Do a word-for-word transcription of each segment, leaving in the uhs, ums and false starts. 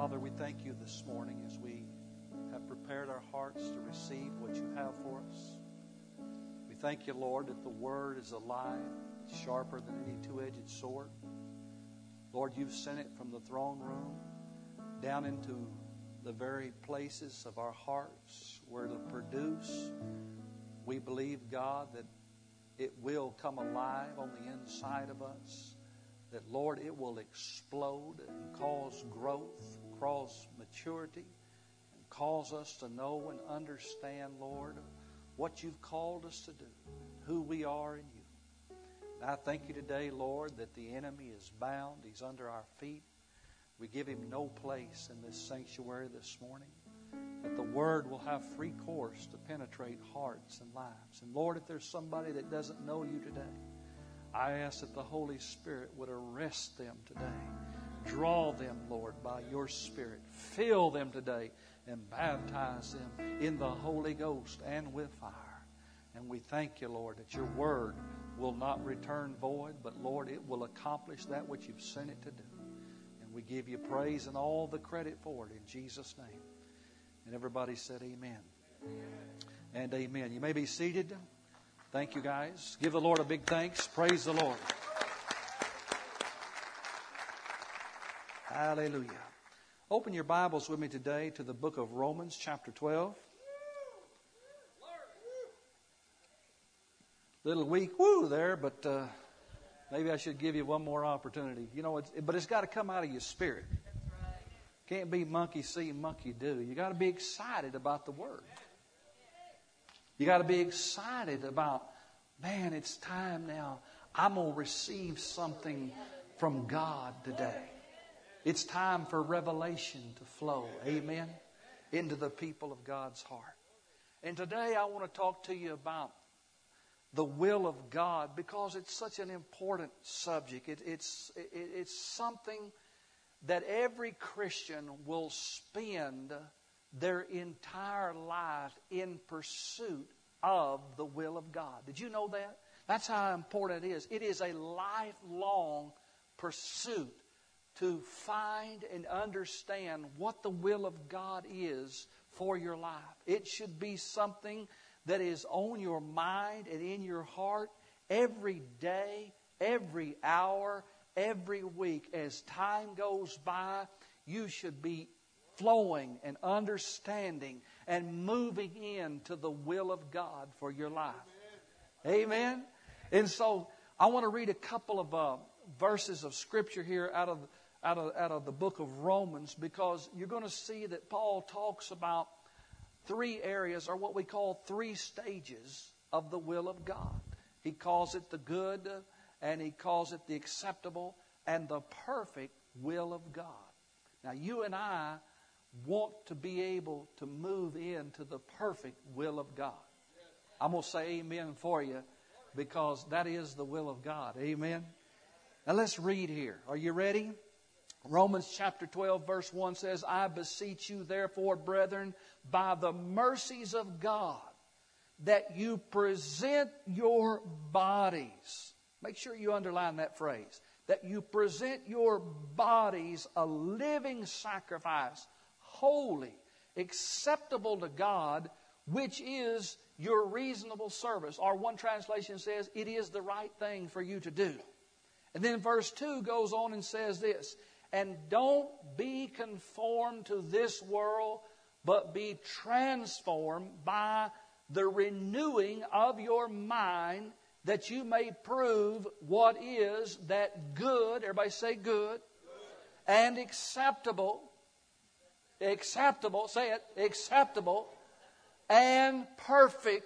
Father, we thank you this morning as we have prepared our hearts to receive what you have for us. We thank you, Lord, that the Word is alive, sharper than any two-edged sword. Lord, you've sent it from the throne room down into the very places of our hearts where it'll produce. We believe, God, that it will come alive on the inside of us. That, Lord, it will explode and cause growth, cause maturity, and cause us to know and understand, Lord, what you've called us to do, who we are in you. And I thank you today, Lord, that the enemy is bound. He's under our feet. We give him no place in this sanctuary this morning. That the Word will have free course to penetrate hearts and lives. And Lord, if there's somebody that doesn't know you today, I ask that the Holy Spirit would arrest them today. Draw them, Lord, by your Spirit. Fill them today and baptize them in the Holy Ghost and with fire. And we thank you, Lord, that your Word will not return void, but, Lord, it will accomplish that which you've sent it to do. And we give you praise and all the credit for it in Jesus' name. And everybody said amen. Amen. And amen. You may be seated. Thank you, guys. Give the Lord a big thanks. Praise the Lord. Hallelujah. Open your Bibles with me today to the book of Romans, chapter twelve. Little weak woo there, but uh, maybe I should give you one more opportunity. You know, it's, but it's got to come out of your spirit. Can't be monkey see, monkey do. You got to be excited about the Word. You got to be excited about, man, it's time now. I'm going to receive something from God today. It's time for revelation to flow, amen, into the people of God's heart. And today I want to talk to you about the will of God because it's such an important subject. It, it's, it, it's something that every Christian will spend their entire life in pursuit of the will of God. Did you know that? That's how important it is. It is a lifelong pursuit to find and understand what the will of God is for your life. It should be something that is on your mind and in your heart every day, every hour, every week. As time goes by, you should be flowing and understanding and moving into the will of God for your life. Amen. Amen. And so I want to read a couple of uh, verses of Scripture here out of, out of, out of the book of Romans, because you're going to see that Paul talks about three areas, or what we call three stages of the will of God. He calls it the good, and he calls it the acceptable, and the perfect will of God. Now, you and I want to be able to move into the perfect will of God. I'm going to say amen for you because that is the will of God. Amen. Now let's read here. Are you ready? Romans chapter twelve verse one says, I beseech you therefore, brethren, by the mercies of God, that you present your bodies. Make sure you underline that phrase. That you present your bodies a living sacrifice, holy, acceptable to God, which is your reasonable service. Or one translation says, it is the right thing for you to do. And then verse two goes on and says this, and don't be conformed to this world, but be transformed by the renewing of your mind, that you may prove what is that good, everybody say good, good. And acceptable, acceptable, say it, acceptable and perfect,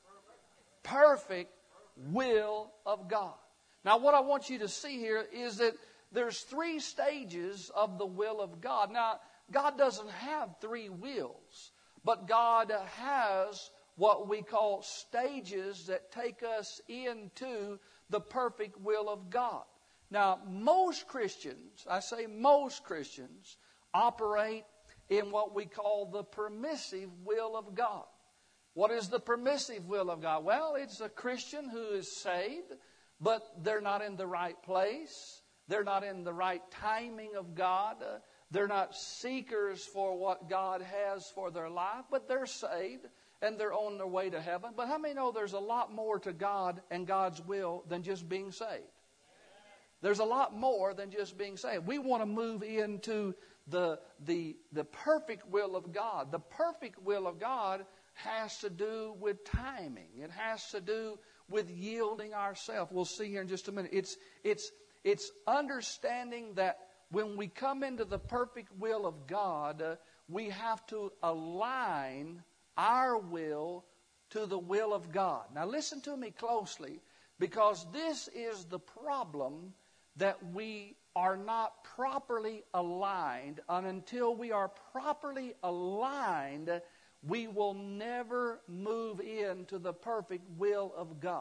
perfect will of God. Now what I want you to see here is that there's three stages of the will of God. Now, God doesn't have three wills, but God has what we call stages that take us into the perfect will of God. Now, most Christians, I say most Christians, operate in what we call the permissive will of God. What is the permissive will of God? Well, it's a Christian who is saved, but they're not in the right place. They're not in the right timing of God. Uh, They're not seekers for what God has for their life, but they're saved and they're on their way to heaven. But how many know there's a lot more to God and God's will than just being saved? There's a lot more than just being saved. We want to move into the, the, the perfect will of God. The perfect will of God has to do with timing. It has to do with yielding ourselves. We'll see here in just a minute. It's, it's, it's understanding that when we come into the perfect will of God, uh, we have to align our will to the will of God. Now listen to me closely, because this is the problem, that we are not properly aligned. And until we are properly aligned, we will never move into the perfect will of God.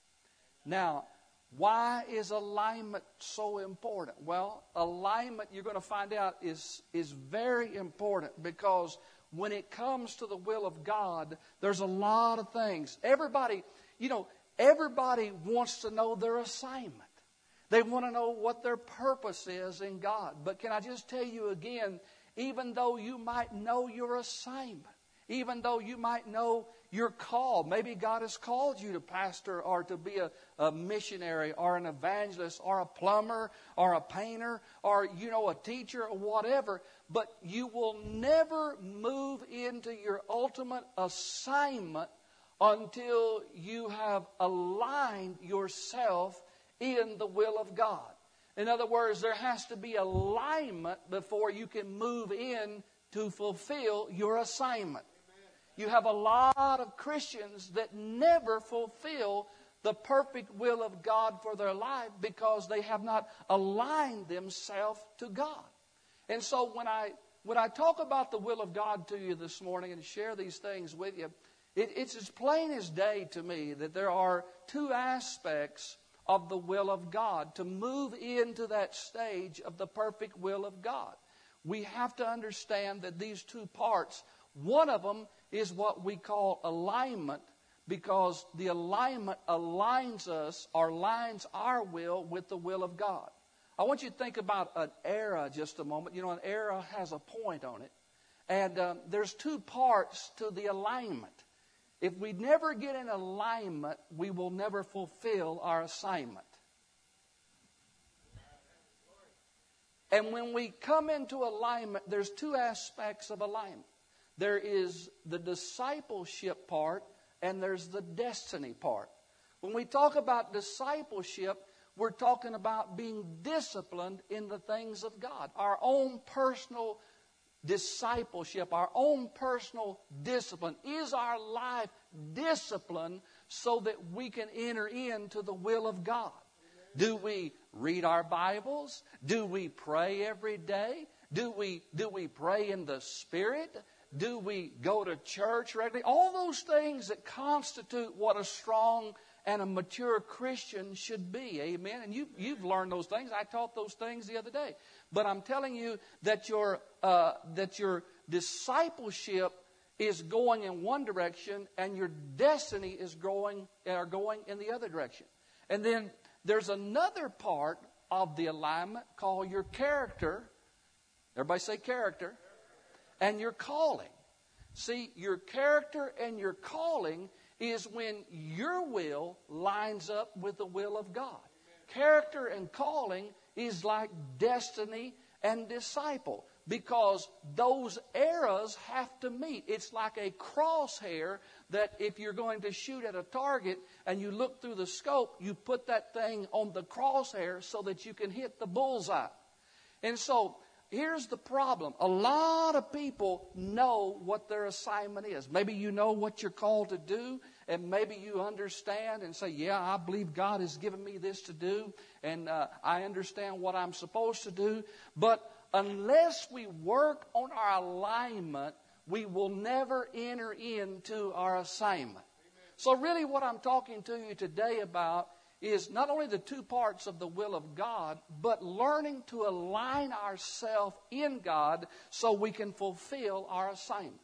Now, why is alignment so important? Well, alignment, you're going to find out, is, is very important, because when it comes to the will of God, there's a lot of things. Everybody, you know, everybody wants to know their assignment. They want to know what their purpose is in God. But can I just tell you again, even though you might know your assignment, even though you might know your call, maybe God has called you to pastor or to be a, a missionary or an evangelist or a plumber or a painter or, you know, a teacher or whatever, but you will never move into your ultimate assignment until you have aligned yourself in the will of God. In other words, there has to be alignment before you can move in to fulfill your assignment. You have a lot of Christians that never fulfill the perfect will of God for their life because they have not aligned themselves to God. And so when I when I talk about the will of God to you this morning and share these things with you, it, it's as plain as day to me that there are two aspects of the will of God. To move into that stage of the perfect will of God, we have to understand that these two parts, one of them is what we call alignment, because the alignment aligns us or aligns our will with the will of God. I want you to think about an arrow just a moment. You know, an arrow has a point on it. And um, there's two parts to the alignment. If we never get in alignment, we will never fulfill our assignment. And when we come into alignment, there's two aspects of alignment. There is the discipleship part and there's the destiny part. When we talk about discipleship, we're talking about being disciplined in the things of God. Our own personal discipleship, our own personal discipline. Is our life disciplined so that we can enter into the will of God? Do we read our Bibles? Do we pray every day? Do we, do we pray in the Spirit? Do we go to church regularly? All those things that constitute what a strong and a mature Christian should be. Amen. And you, you've learned those things. I taught those things the other day. But I'm telling you that your, uh, that your discipleship is going in one direction and your destiny is going, are going in the other direction. And then there's another part of the alignment called your character. Everybody say character. And your calling. See, your character and your calling is when your will lines up with the will of God. Character and calling is like destiny and disciple, because those arrows have to meet. It's like a crosshair that if you're going to shoot at a target and you look through the scope, you put that thing on the crosshair so that you can hit the bullseye. And so here's the problem. A lot of people know what their assignment is. Maybe you know what you're called to do, and maybe you understand and say, yeah, I believe God has given me this to do, and uh, I understand what I'm supposed to do. But unless we work on our alignment, we will never enter into our assignment. Amen. So really what I'm talking to you today about is not only the two parts of the will of God, but learning to align ourselves in God so we can fulfill our assignment.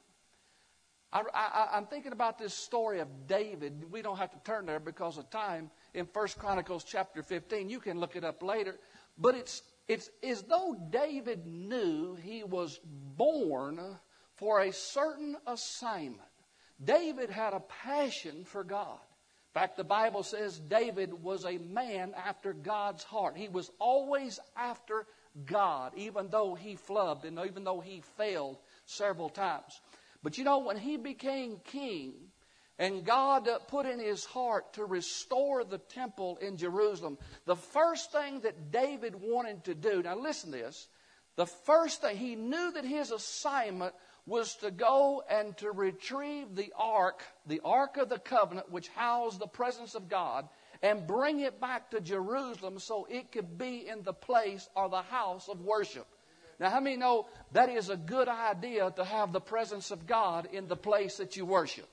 I, I, I'm thinking about this story of David. We don't have to turn there because of time. In First Chronicles chapter fifteen, you can look it up later. But it's it's as though David knew he was born for a certain assignment. David had a passion for God. In fact, the Bible says David was a man after God's heart. He was always after God, even though he flubbed and even though he failed several times. But you know, when he became king and God put in his heart to restore the temple in Jerusalem, the first thing that David wanted to do, now listen to this, the first thing, he knew that his assignment was to go and to retrieve the ark, the Ark of the Covenant, which housed the presence of God, and bring it back to Jerusalem so it could be in the place or the house of worship. Now, how many know that is a good idea to have the presence of God in the place that you worship?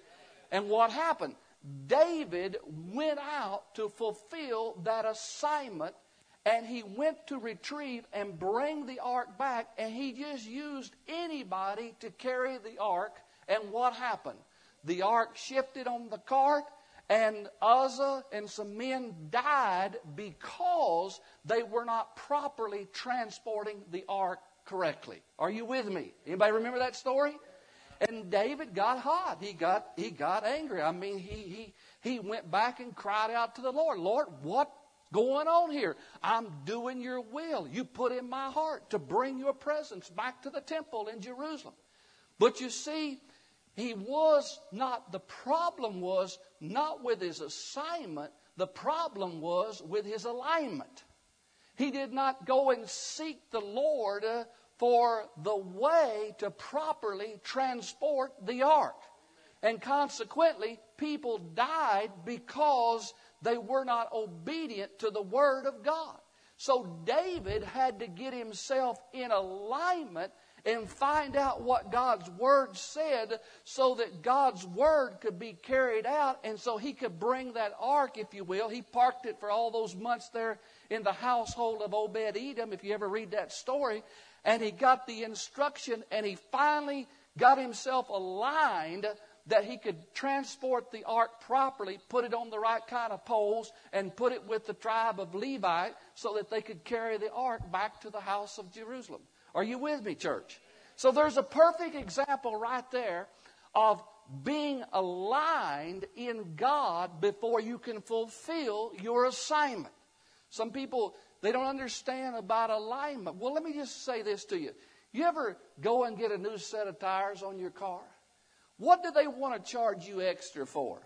And what happened? David went out to fulfill that assignment, and he went to retrieve and bring the ark back, and he just used anybody to carry the ark. And what happened? The ark shifted on the cart, and Uzzah and some men died because they were not properly transporting the ark correctly. Are you with me? Anybody remember that story? And David got hot. He got he got angry. I mean, he he he went back and cried out to the Lord. Lord, what's going on here? I'm doing your will. You put in my heart to bring your presence back to the temple in Jerusalem. But you see, he was not, the problem was not with his assignment. The problem was with his alignment. He did not go and seek the Lord uh, for the way to properly transport the ark. And consequently, people died because they were not obedient to the Word of God. So David had to get himself in alignment and find out what God's Word said so that God's Word could be carried out, and so he could bring that ark, if you will. He parked it for all those months there in the household of Obed-Edom, if you ever read that story. And he got the instruction, and he finally got himself aligned that he could transport the ark properly, put it on the right kind of poles, and put it with the tribe of Levi so that they could carry the ark back to the house of Jerusalem. Are you with me, church? So there's a perfect example right there of being aligned in God before you can fulfill your assignment. Some people, they don't understand about alignment. Well, let me just say this to you. You ever go and get a new set of tires on your car? What do they want to charge you extra for?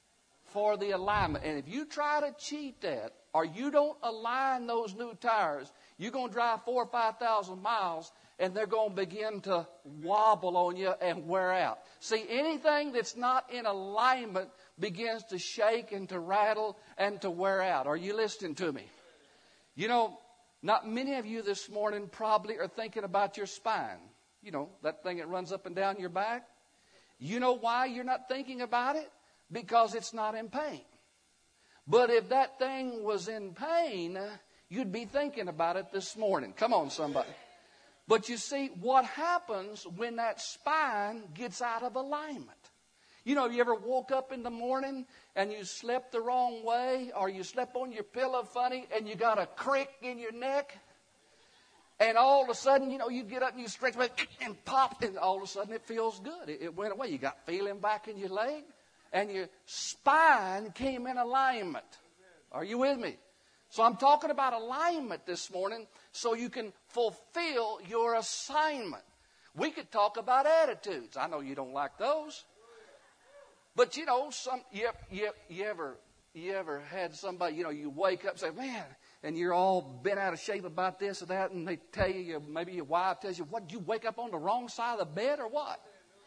For the alignment. And if you try to cheat that, or you don't align those new tires, you're going to drive four or five thousand miles, and they're going to begin to wobble on you and wear out. See, anything that's not in alignment begins to shake and to rattle and to wear out. Are you listening to me? You know, not many of you this morning probably are thinking about your spine. You know, that thing that runs up and down your back. You know why you're not thinking about it? Because it's not in pain. But if that thing was in pain, you'd be thinking about it this morning. Come on, somebody. But you see, what happens when that spine gets out of alignment? You know, you ever woke up in the morning and you slept the wrong way, or you slept on your pillow funny and you got a crick in your neck? And all of a sudden, you know, you get up and you stretch back and pop, and all of a sudden it feels good. It, it went away. You got feeling back in your leg, and your spine came in alignment. Are you with me? So I'm talking about alignment this morning so you can fulfill your assignment. We could talk about attitudes. I know you don't like those. But, you know, some you, you, you ever you ever had somebody, you know, you wake up and say, man, and you're all bent out of shape about this or that, and they tell you, maybe your wife tells you, what, did you wake up on the wrong side of the bed or what?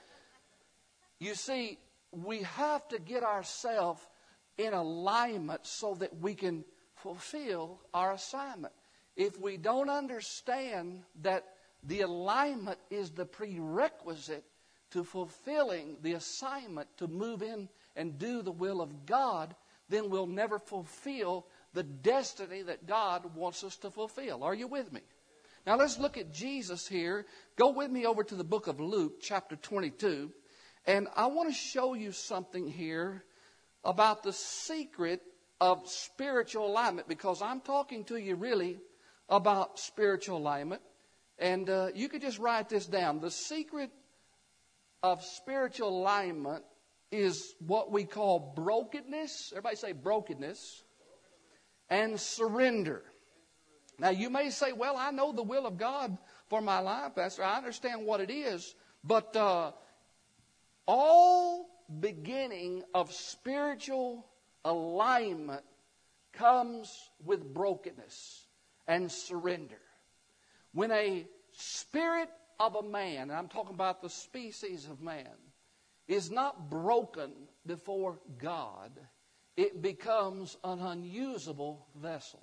You see, we have to get ourselves in alignment so that we can fulfill our assignment. If we don't understand that the alignment is the prerequisite to fulfilling the assignment to move in and do the will of God, then we'll never fulfill the destiny that God wants us to fulfill. Are you with me? Now let's look at Jesus here. Go with me over to the book of Luke, chapter twenty-two. And I want to show you something here about the secret of spiritual alignment, because I'm talking to you really about spiritual alignment. And uh, you could just write this down. The secret of spiritual alignment is what we call brokenness. Everybody say brokenness. And surrender. Now you may say, well, I know the will of God for my life, Pastor. I understand what it is. But uh, all beginning of spiritual alignment comes with brokenness and surrender. When a spirit of a man, and I'm talking about the species of man, is not broken before God, it becomes an unusable vessel.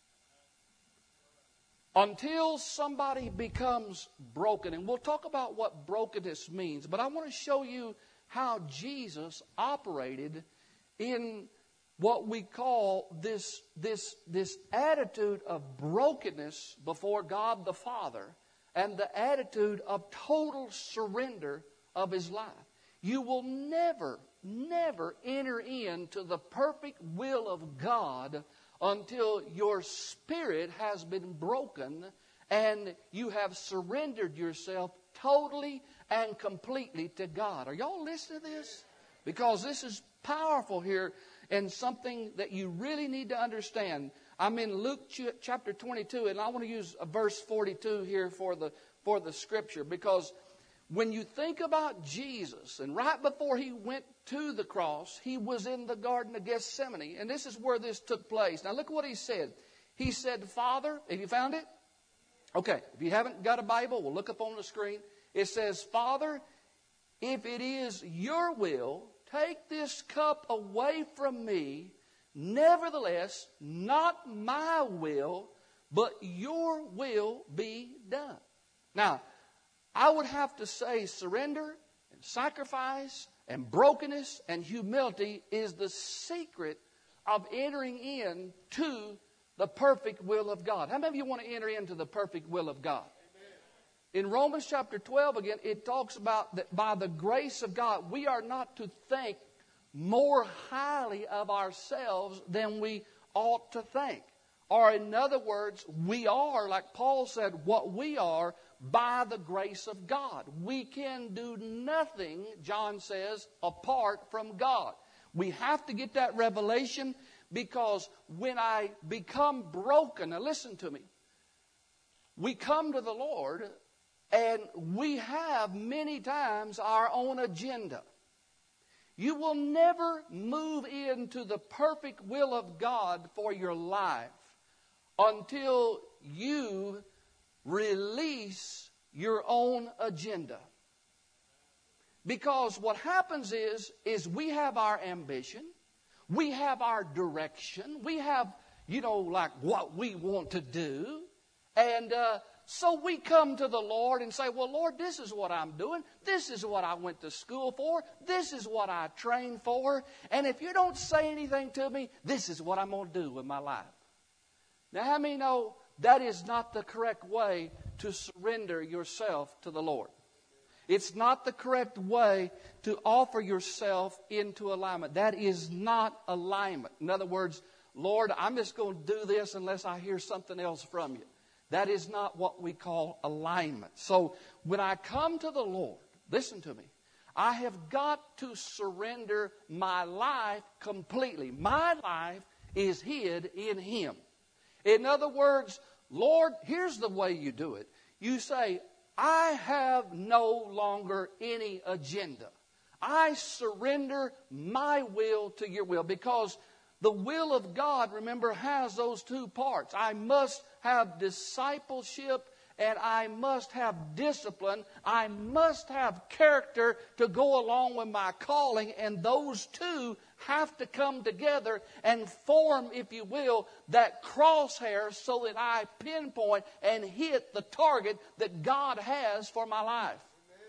Until somebody becomes broken, and we'll talk about what brokenness means, but I want to show you how Jesus operated in what we call this, this, this attitude of brokenness before God the Father and the attitude of total surrender of His life. You will never, never enter into the perfect will of God until your spirit has been broken and you have surrendered yourself totally and completely to God. Are y'all listening to this? Because this is powerful here and something that you really need to understand. I'm in Luke chapter twenty-two, and I want to use verse forty-two here for the, for the scripture, because when you think about Jesus, and right before He went to the cross, He was in the Garden of Gethsemane, and this is where this took place. Now look what He said. He said, Father, have you found it? Okay, if you haven't got a Bible, we'll look up on the screen. It says, Father, if it is your will, take this cup away from me. Nevertheless, not my will, but your will be done. Now, I would have to say surrender and sacrifice and brokenness and humility is the secret of entering into the perfect will of God. How many of you want to enter into the perfect will of God? In Romans chapter twelve, again, it talks about that by the grace of God, we are not to think more highly of ourselves than we ought to think. Or in other words, we are, like Paul said, what we are by the grace of God. We can do nothing, John says, apart from God. We have to get that revelation, because when I become broken, now listen to me, we come to the Lord and we have many times our own agenda. You will never move into the perfect will of God for your life until you release your own agenda. Because what happens is, is we have our ambition, we have our direction, we have, you know, like what we want to do, and uh, so we come to the Lord and say, well, Lord, this is what I'm doing. This is what I went to school for. This is what I trained for. And if you don't say anything to me, this is what I'm going to do with my life. Now, how many know that is not the correct way to surrender yourself to the Lord? It's not the correct way to offer yourself into alignment. That is not alignment. In other words, Lord, I'm just going to do this unless I hear something else from you. That is not what we call alignment. So when I come to the Lord, listen to me, I have got to surrender my life completely. My life is hid in Him. In other words, Lord, here's the way you do it. You say, I have no longer any agenda. I surrender my will to your will, because the will of God, remember, has those two parts. I must have discipleship and I must have discipline. I must have character to go along with my calling. And those two have to come together and form, if you will, that crosshair so that I pinpoint and hit the target that God has for my life.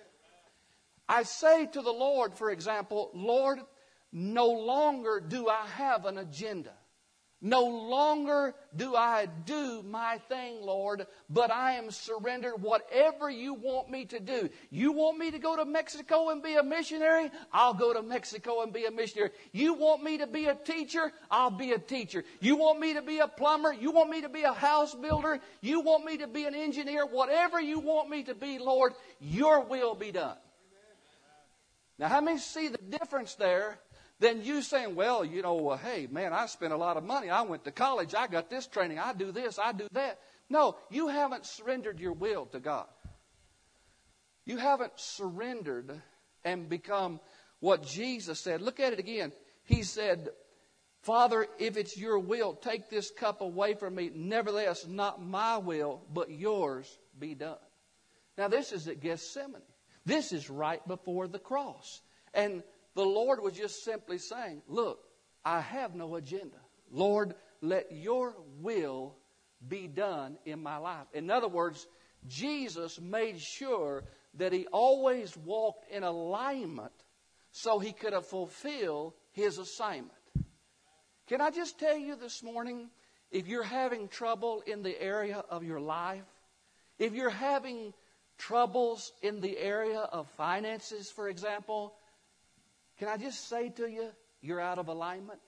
I say to the Lord, for example, Lord, no longer do I have an agenda. No longer do I do my thing, Lord, but I am surrendered. Whatever you want me to do. You want me to go to Mexico and be a missionary? I'll go to Mexico and be a missionary. You want me to be a teacher? I'll be a teacher. You want me to be a plumber? You want me to be a house builder? You want me to be an engineer? Whatever you want me to be, Lord, your will be done. Now, how many see the difference there? Then you saying, well, you know, well, hey, man, I spent a lot of money. I went to college. I got this training. I do this. I do that. No, you haven't surrendered your will to God. You haven't surrendered and become what Jesus said. Look at it again. He said, Father, if it's your will, take this cup away from me. Nevertheless, not my will, but yours be done. Now, this is at Gethsemane. This is right before the cross. And the Lord was just simply saying, look, I have no agenda. Lord, let your will be done in my life. In other words, Jesus made sure that he always walked in alignment so he could have fulfilled his assignment. Can I just tell you this morning, if you're having trouble in the area of your life, if you're having troubles in the area of finances, for example, can I just say to you, you're out of alignment?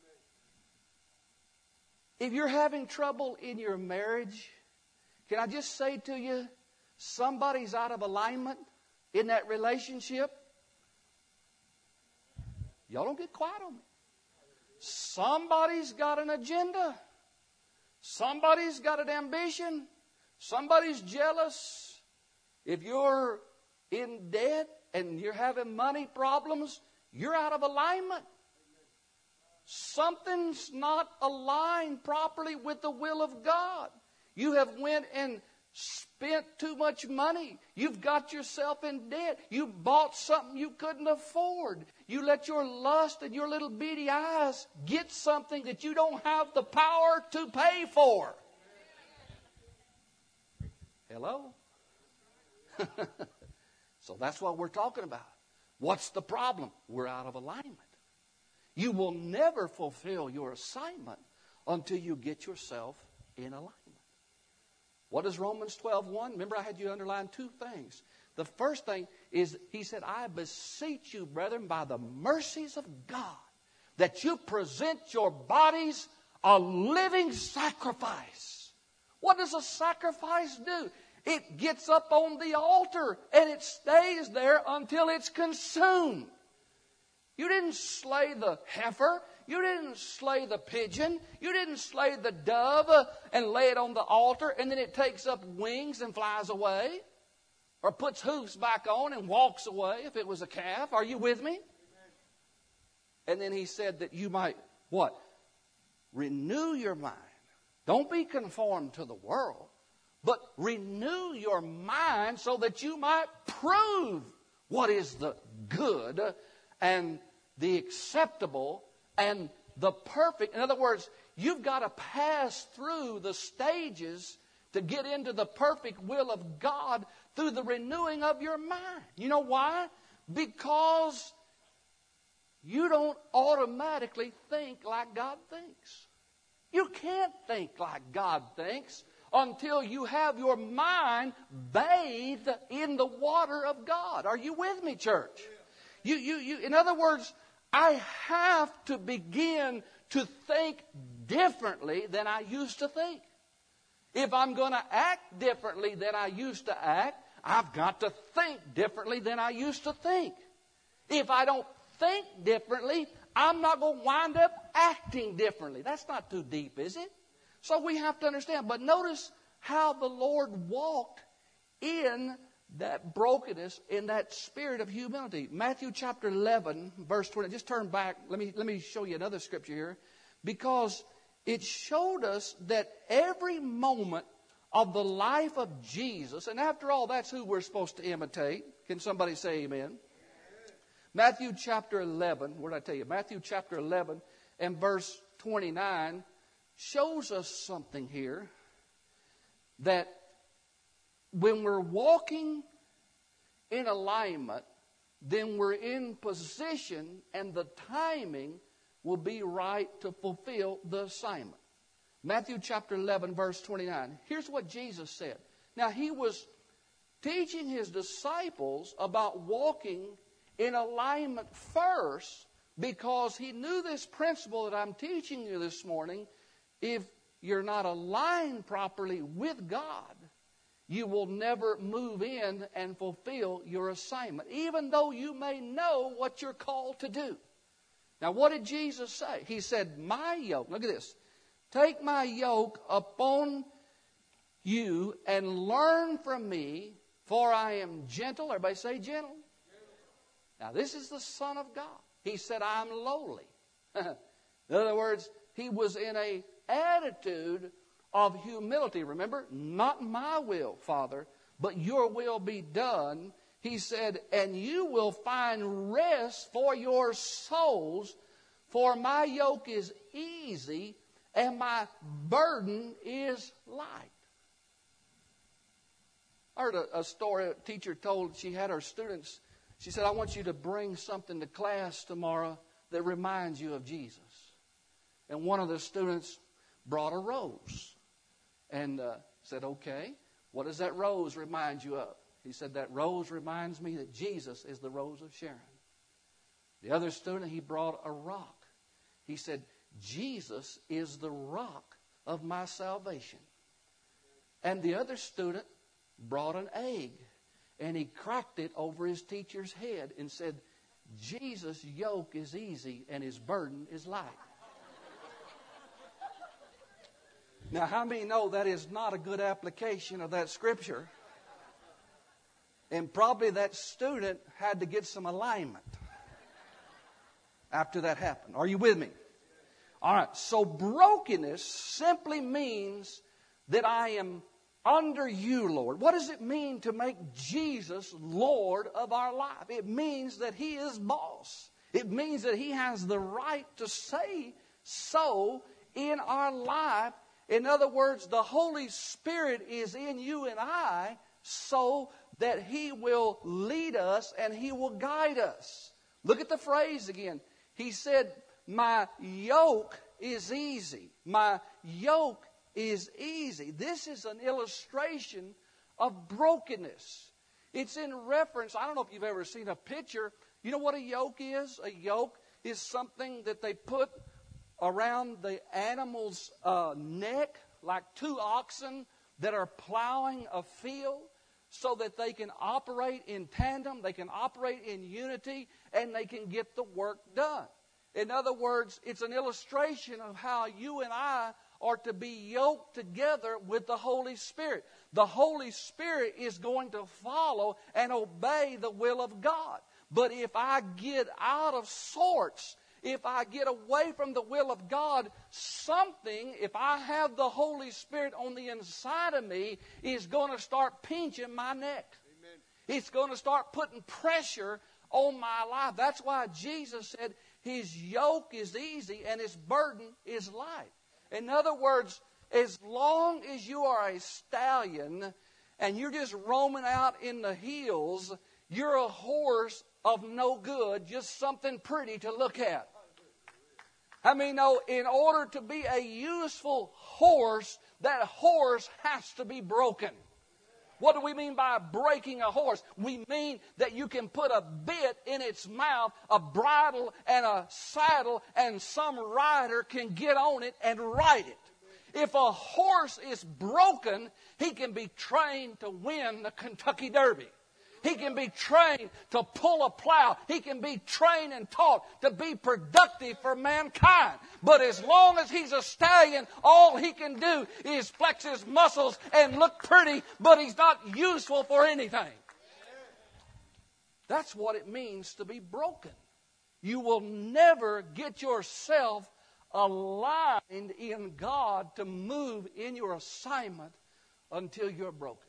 If you're having trouble in your marriage, can I just say to you, somebody's out of alignment in that relationship? Y'all don't get quiet on me. Somebody's got an agenda. Somebody's got an ambition. Somebody's jealous. If you're in debt and you're having money problems, you're out of alignment. Something's not aligned properly with the will of God. You have went and spent too much money. You've got yourself in debt. You bought something you couldn't afford. You let your lust and your little beady eyes get something that you don't have the power to pay for. Hello? So that's what we're talking about. What's the problem? We're out of alignment. You will never fulfill your assignment until you get yourself in alignment. What is Romans twelve one? Remember, I had you underline two things. The first thing is, he said, I beseech you, brethren, by the mercies of God, that you present your bodies a living sacrifice. What does a sacrifice do? It gets up on the altar and it stays there until it's consumed. You didn't slay the heifer. You didn't slay the pigeon. You didn't slay the dove uh, and lay it on the altar and then it takes up wings and flies away. Or puts hoofs back on and walks away if it was a calf. Are you with me? And then he said that you might, what? Renew your mind. Don't be conformed to the world. But renew your mind so that you might prove what is the good and the acceptable and the perfect. In other words, you've got to pass through the stages to get into the perfect will of God through the renewing of your mind. You know why? Because you don't automatically think like God thinks. You can't think like God thinks until you have your mind bathed in the water of God. Are you with me, church? You, you, you, in other words, I have to begin to think differently than I used to think. If I'm going to act differently than I used to act, I've got to think differently than I used to think. If I don't think differently, I'm not going to wind up acting differently. That's not too deep, is it? So we have to understand. But notice how the Lord walked in that brokenness, in that spirit of humility. Matthew chapter eleven, verse twenty. Just turn back. Let me, let me show you another scripture here. Because it showed us that every moment of the life of Jesus, and after all, that's who we're supposed to imitate. Can somebody say amen? Matthew chapter eleven, what did I tell you? Matthew chapter eleven and verse twenty-nine shows us something here, that when we're walking in alignment, then we're in position and the timing will be right to fulfill the assignment. Matthew chapter eleven, verse twenty-nine. Here's what Jesus said. Now, he was teaching his disciples about walking in alignment first, because he knew this principle that I'm teaching you this morning. If you're not aligned properly with God, you will never move in and fulfill your assignment, even though you may know what you're called to do. Now, what did Jesus say? He said, my yoke, look at this, take my yoke upon you and learn from me, for I am gentle. Everybody say gentle. Now, this is the Son of God. He said, I'm lowly. In other words, he was in an attitude of humility. Remember, not my will, Father, but your will be done. He said, and you will find rest for your souls, for my yoke is easy and my burden is light. I heard a, a story a teacher told. She had her students. She said, I want you to bring something to class tomorrow that reminds you of Jesus. And one of the students brought a rose and uh, said, okay, what does that rose remind you of? He said, that rose reminds me that Jesus is the rose of Sharon. The other student, he brought a rock. He said, Jesus is the rock of my salvation. And the other student brought an egg. And he cracked it over his teacher's head and said, Jesus' yoke is easy and his burden is light. Now, how many know that is not a good application of that scripture? And probably that student had to get some alignment after that happened. Are you with me? All right. So brokenness simply means that I am under you, Lord. What does it mean to make Jesus Lord of our life? It means that He is boss. It means that He has the right to say so in our life. In other words, the Holy Spirit is in you and I so that He will lead us and He will guide us. Look at the phrase again. He said, my yoke is easy. My yoke is easy. This is an illustration of brokenness. It's in reference, I don't know if you've ever seen a picture. You know what a yoke is? A yoke is something that they put around the animal's uh, neck, like two oxen that are plowing a field, so that they can operate in tandem, they can operate in unity, and they can get the work done. In other words, it's an illustration of how you and I are to be yoked together with the Holy Spirit. The Holy Spirit is going to follow and obey the will of God. But if I get out of sorts, if I get away from the will of God, something, if I have the Holy Spirit on the inside of me, is going to start pinching my neck. Amen. It's going to start putting pressure on my life. That's why Jesus said His yoke is easy and His burden is light. In other words, as long as you are a stallion and you're just roaming out in the hills, you're a horse of no good, just something pretty to look at. I mean, no, in order to be a useful horse, that horse has to be broken. What do we mean by breaking a horse? We mean that you can put a bit in its mouth, a bridle and a saddle, and some rider can get on it and ride it. If a horse is broken, he can be trained to win the Kentucky Derby. He can be trained to pull a plow. He can be trained and taught to be productive for mankind. But as long as he's a stallion, all he can do is flex his muscles and look pretty, but he's not useful for anything. That's what it means to be broken. You will never get yourself aligned in God to move in your assignment until you're broken.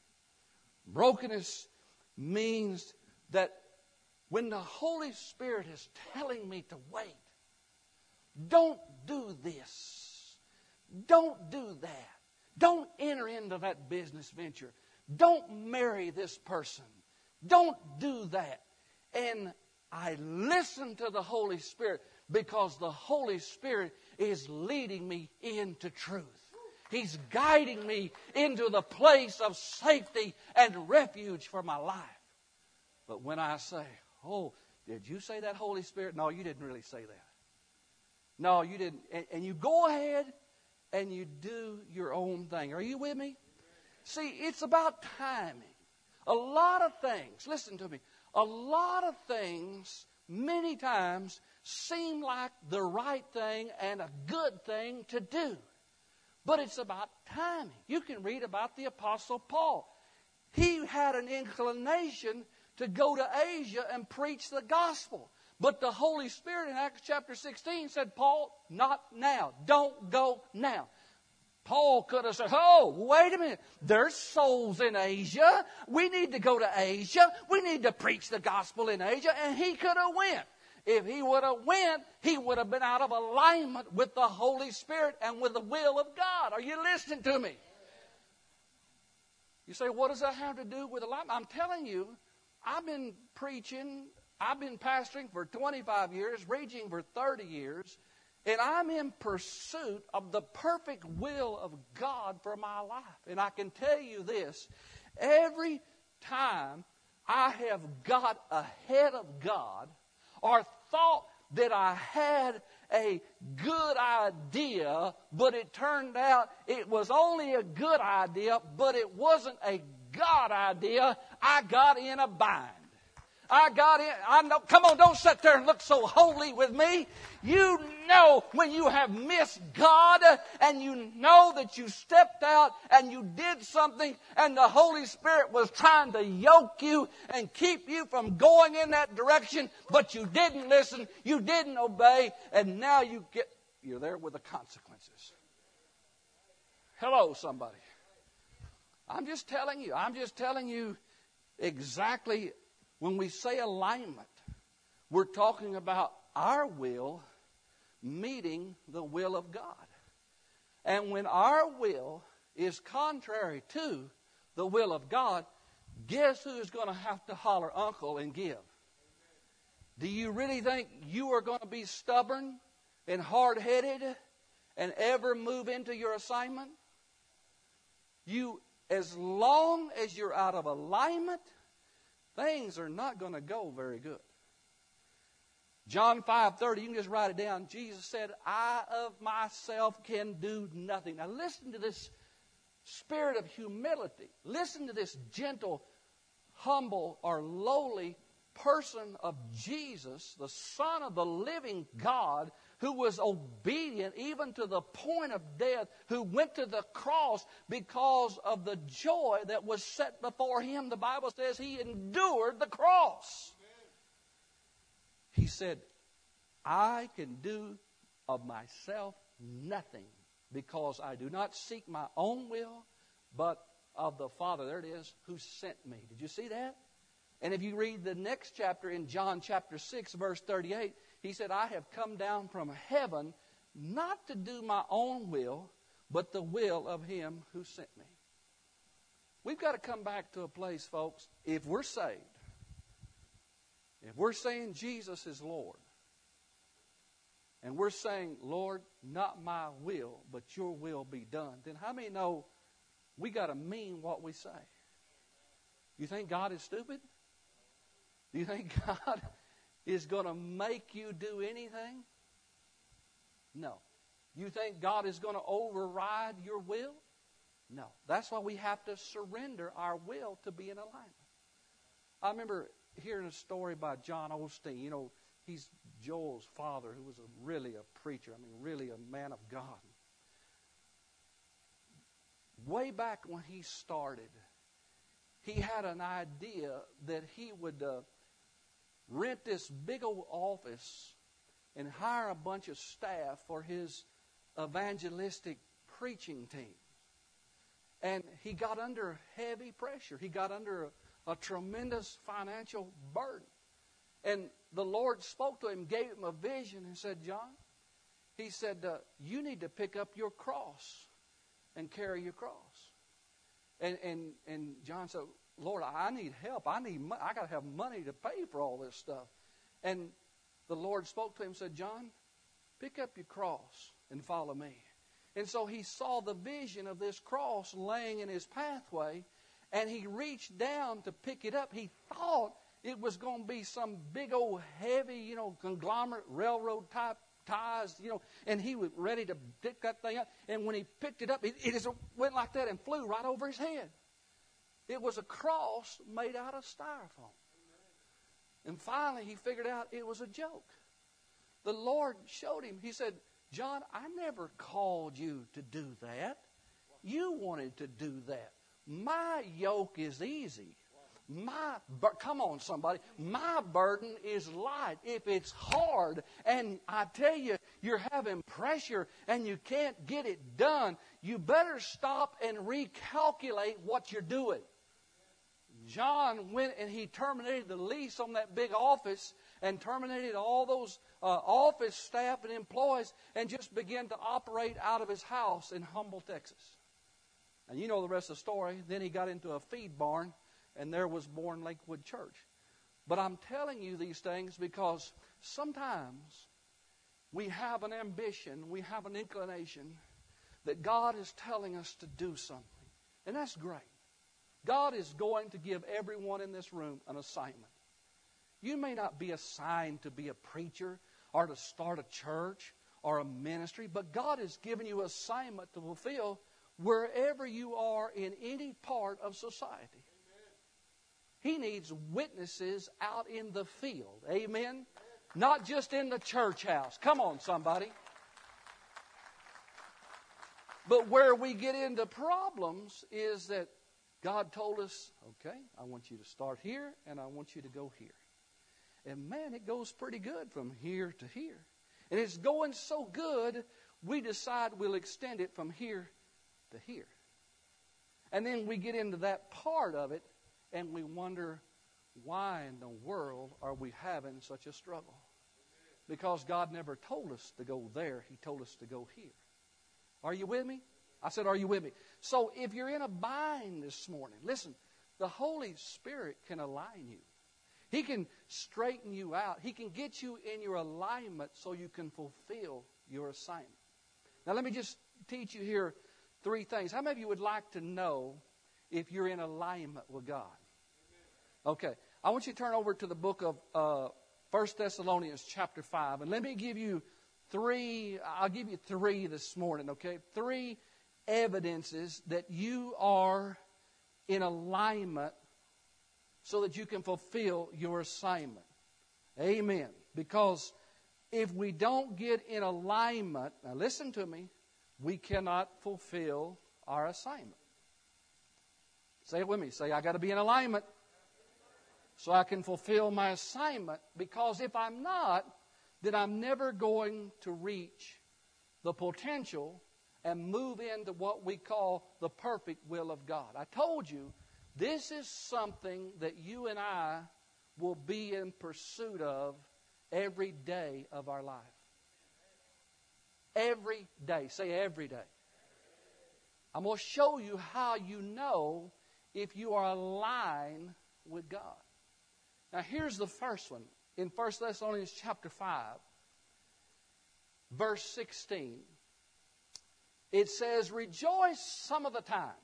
Brokenness means that when the Holy Spirit is telling me to wait, don't do this, don't do that, don't enter into that business venture, don't marry this person, don't do that. And I listen to the Holy Spirit. Because the Holy Spirit is leading me into truth. He's guiding me into the place of safety and refuge for my life. But when I say, oh, did you say that, Holy Spirit? No, you didn't really say that. No, you didn't. And, and you go ahead and you do your own thing. Are you with me? See, it's about timing. A lot of things, listen to me, a lot of things many times seem like the right thing and a good thing to do. But it's about timing. You can read about the Apostle Paul. He had an inclination to go to Asia and preach the gospel. But the Holy Spirit in Acts chapter sixteen said, Paul, not now. Don't go now. Paul could have said, oh, wait a minute. There's souls in Asia. We need to go to Asia. We need to preach the gospel in Asia. And he could have went. If he would have went, he would have been out of alignment with the Holy Spirit and with the will of God. Are you listening to me? You say, what does that have to do with alignment? I'm telling you, I've been preaching, I've been pastoring for twenty-five years, preaching for thirty years, and I'm in pursuit of the perfect will of God for my life. And I can tell you this, every time I have got ahead of God, or thought that I had a good idea, but it turned out it was only a good idea, but it wasn't a God idea, I got in a bind. I got in, I know, come on, don't sit there and look so holy with me. You know when you have missed God and you know that you stepped out and you did something and the Holy Spirit was trying to yoke you and keep you from going in that direction, but you didn't listen, you didn't obey, and now you get, you're there with the consequences. Hello, somebody. I'm just telling you, I'm just telling you exactly. When we say alignment, we're talking about our will meeting the will of God. And when our will is contrary to the will of God, guess who's going to have to holler uncle and give? Do you really think you are going to be stubborn and hard-headed and ever move into your assignment? You, as long as you're out of alignment, things are not going to go very good. John five thirty, you can just write it down. Jesus said, I of myself can do nothing. Now listen to this spirit of humility. Listen to this gentle, humble, or lowly person of Jesus, the Son of the living God, who was obedient even to the point of death, who went to the cross because of the joy that was set before him. The Bible says he endured the cross. He said, I can do of myself nothing because I do not seek my own will, but of the Father, there it is, who sent me. Did you see that? And if you read the next chapter in John chapter six, verse thirty-eight, he said, I have come down from heaven not to do my own will, but the will of him who sent me. We've got to come back to a place, folks, if we're saved, if we're saying Jesus is Lord, and we're saying, Lord, not my will, but your will be done, then how many know we got to mean what we say? You think God is stupid? Do you think God is going to make you do anything? No. You think God is going to override your will? No. That's why we have to surrender our will to be in alignment. I remember hearing a story by John Osteen. You know, he's Joel's father, who was a, really a preacher. I mean, really a man of God. Way back when he started, he had an idea that he would uh, rent this big old office and hire a bunch of staff for his evangelistic preaching team. And he got under heavy pressure. He got under a, a tremendous financial burden. And the Lord spoke to him, gave him a vision, and said, John, he said, uh, you need to pick up your cross and carry your cross. And and and John said, Lord, I need help. I need mo- I got to have money to pay for all this stuff. And the Lord spoke to him and said, John, pick up your cross and follow me. And so he saw the vision of this cross laying in his pathway, and he reached down to pick it up. He thought it was going to be some big old heavy, you know, conglomerate railroad type ties, you know, and he was ready to pick that thing up. And when he picked it up, it, it just went like that and flew right over his head. It was a cross made out of styrofoam. And finally he figured out it was a joke. The Lord showed him. He said, John, I never called you to do that. You wanted to do that. My yoke is easy. My bur- come on, somebody. My burden is light. If it's hard, and I tell you, you're having pressure and you can't get it done, you better stop and recalculate what you're doing. John went and he terminated the lease on that big office and terminated all those uh, office staff and employees and just began to operate out of his house in Humble, Texas. And you know the rest of the story. Then he got into a feed barn, and there was born Lakewood Church. But I'm telling you these things because sometimes we have an ambition, we have an inclination that God is telling us to do something. And that's great. God is going to give everyone in this room an assignment. You may not be assigned to be a preacher or to start a church or a ministry, but God has given you an assignment to fulfill wherever you are in any part of society. He needs witnesses out in the field. Amen? Not just in the church house. Come on, somebody. But where we get into problems is that God told us, okay, I want you to start here and I want you to go here. And man, it goes pretty good from here to here. And it's going so good, we decide we'll extend it from here to here. And then we get into that part of it and we wonder, why in the world are we having such a struggle? Because God never told us to go there. He told us to go here. Are you with me? I said, are you with me? So if you're in a bind this morning, listen, the Holy Spirit can align you. He can straighten you out. He can get you in your alignment so you can fulfill your assignment. Now let me just teach you here three things. How many of you would like to know if you're in alignment with God? Okay. I want you to turn over to the book of uh, First Thessalonians chapter five. And let me give you three, I'll give you three this morning, okay? Three evidences that you are in alignment so that you can fulfill your assignment. Amen. Because if we don't get in alignment, now listen to me, we cannot fulfill our assignment. Say it with me. Say, I got to be in alignment so I can fulfill my assignment. Because if I'm not, then I'm never going to reach the potential and move into what we call the perfect will of God. I told you, this is something that you and I will be in pursuit of every day of our life. Every day. Say every day. I'm going to show you how you know if you are aligned with God. Now here's the first one. In First Thessalonians chapter five, verse sixteen. It says, rejoice some of the time.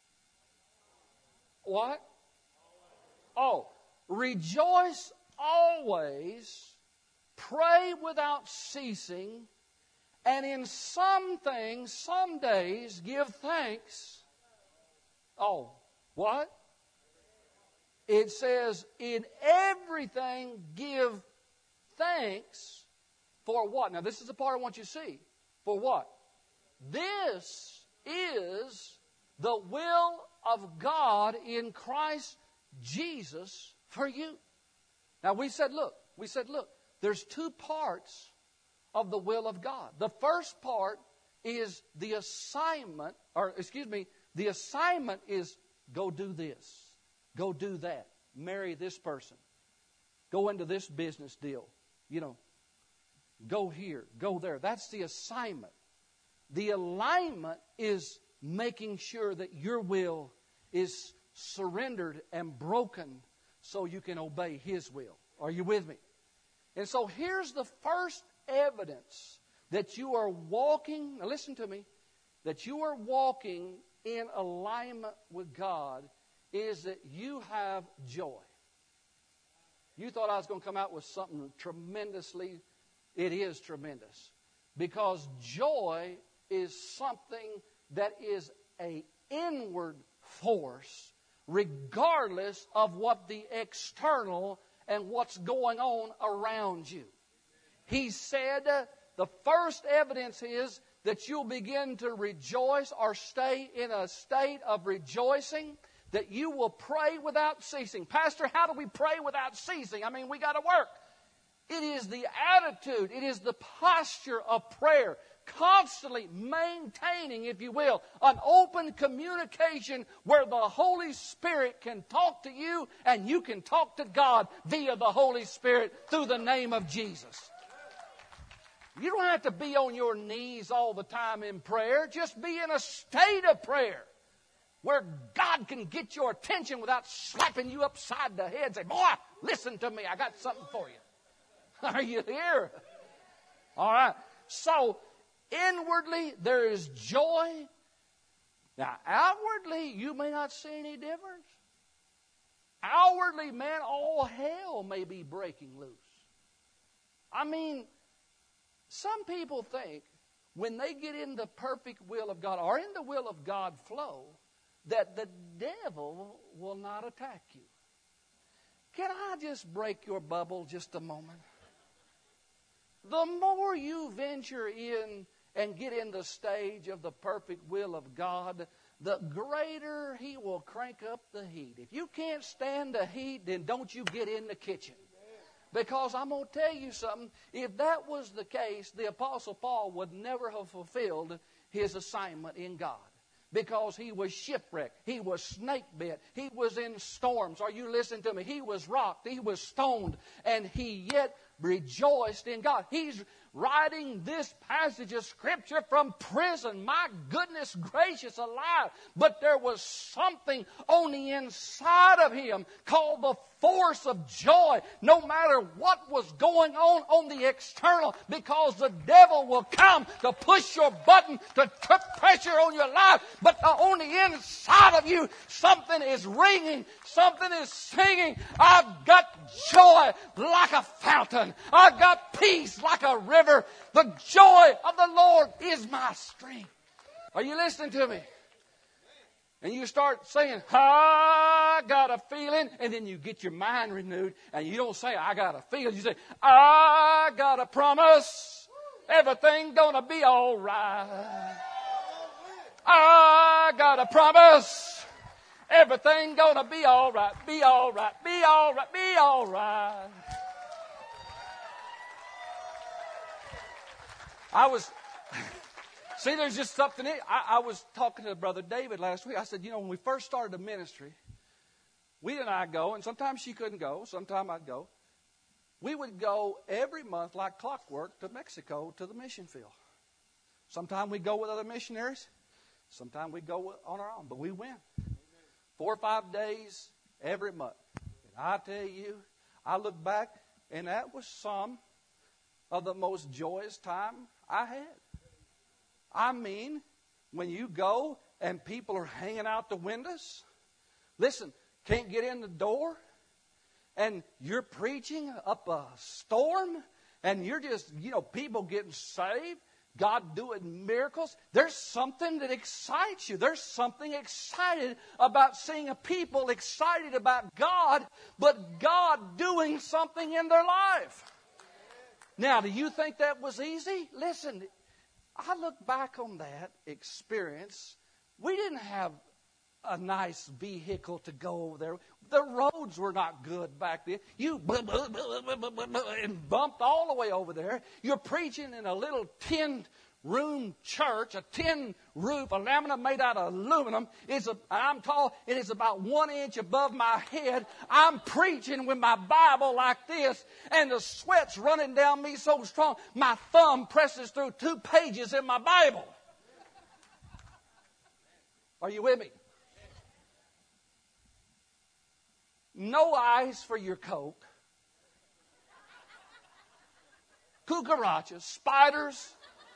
What? Oh, rejoice always, pray without ceasing, and in some things, some days, give thanks. Oh, what? It says, in everything give thanks for what? Now, this is the part I want you to see. For what? This is the will of God in Christ Jesus for you. Now, we said, look, we said, look, there's two parts of the will of God. The first part is the assignment, or excuse me, the assignment is go do this, go do that, marry this person, go into this business deal, you know, go here, go there. That's the assignment. The alignment is making sure that your will is surrendered and broken so you can obey His will. Are you with me? And so here's the first evidence that you are walking, now listen to me, that you are walking in alignment with God is that you have joy. You thought I was going to come out with something tremendously, it is tremendous. Because joy is something that is an inward force, regardless of what the external and what's going on around you. He said uh, the first evidence is that you'll begin to rejoice or stay in a state of rejoicing, that you will pray without ceasing. Pastor, how do we pray without ceasing? I mean, we got to work. It is the attitude, it is the posture of prayer, constantly maintaining, if you will, an open communication where the Holy Spirit can talk to you and you can talk to God via the Holy Spirit through the name of Jesus. You don't have to be on your knees all the time in prayer. Just be in a state of prayer where God can get your attention without slapping you upside the head and say, boy, listen to me, I got something for you. Are you here? All right. So, inwardly, there is joy. Now, outwardly, you may not see any difference. Outwardly, man, all hell may be breaking loose. I mean, some people think when they get in the perfect will of God or in the will of God flow, that the devil will not attack you. Can I just break your bubble just a moment? The more you venture in and get in the stage of the perfect will of God, the greater He will crank up the heat. If you can't stand the heat, then don't you get in the kitchen. Because I'm going to tell you something. If that was the case, the Apostle Paul would never have fulfilled his assignment in God. Because he was shipwrecked. He was snake bit. He was in storms. Are you listening to me? He was rocked. He was stoned. And he yet rejoiced in God. He's writing this passage of Scripture from prison. My goodness gracious alive. But there was something on the inside of him called the force of joy, no matter what was going on on the external, because the devil will come to push your button, to put pressure on your life, but on the inside of you, something is ringing, something is singing. I've got joy like a fountain. I've got peace like a river. The joy of the Lord is my strength. Are you listening to me? And you start saying, I got a feeling, and then you get your mind renewed, and you don't say, I got a feeling. You say, I got a promise. Everything gonna be all right. I got a promise. Everything gonna be all right. Be all right. Be all right. Be all right. I was... See, there's just something in it. I, I was talking to Brother David last week. I said, you know, when we first started the ministry, we and I go, and sometimes she couldn't go, sometimes I'd go. We would go every month like clockwork to Mexico to the mission field. Sometimes we'd go with other missionaries. Sometimes we'd go on our own. But we went. Four or five days every month. And I tell you, I look back, and that was some of the most joyous time I had. I mean, when you go and people are hanging out the windows, listen, can't get in the door, and you're preaching up a storm, and you're just, you know, people getting saved, God doing miracles. There's something that excites you. There's something excited about seeing a people excited about God, but God doing something in their life. Now, do you think that was easy? Listen, I look back on that experience. We didn't have a nice vehicle to go over there. The roads were not good back then. You and bumped all the way over there. You're preaching in a little tin room church, a tin roof, a laminate made out of aluminum. It's a, I'm tall. It is about one inch above my head. I'm preaching with my Bible like this, and the sweat's running down me so strong, my thumb presses through two pages in my Bible. Are you with me? No ice for your Coke. Cucarachas, spiders,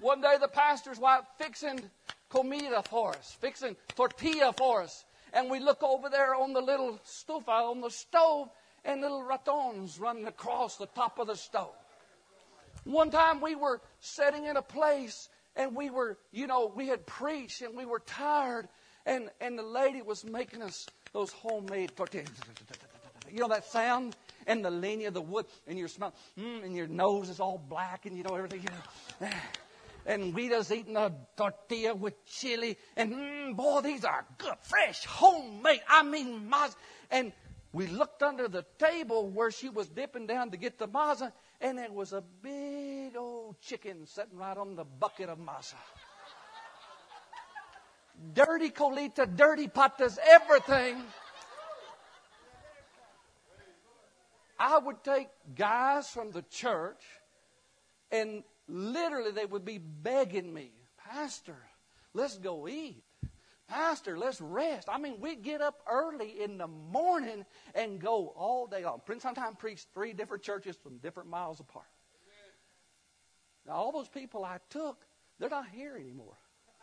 One day the pastor's wife fixing comida for us, fixing tortilla for us. And we look over there on the little stufa, on the stove, and little ratons running across the top of the stove. One time we were sitting in a place and we were, you know, we had preached and we were tired. And, and the lady was making us those homemade tortillas. You know that sound? And the leña, the wood, and you're smelling, mm, and your nose is all black and you know everything. You know. And Rita's eating a tortilla with chili. And mm, boy, these are good, fresh, homemade. I mean, maza. And we looked under the table where she was dipping down to get the maza. And there was a big old chicken sitting right on the bucket of maza. Dirty colita, dirty patas, everything. I would take guys from the church and literally they would be begging me, Pastor, let's go eat. Pastor, let's rest. I mean, we'd get up early in the morning and go all day long. Sometimes preach three different churches from different miles apart. Now, all those people I took, they're not here anymore.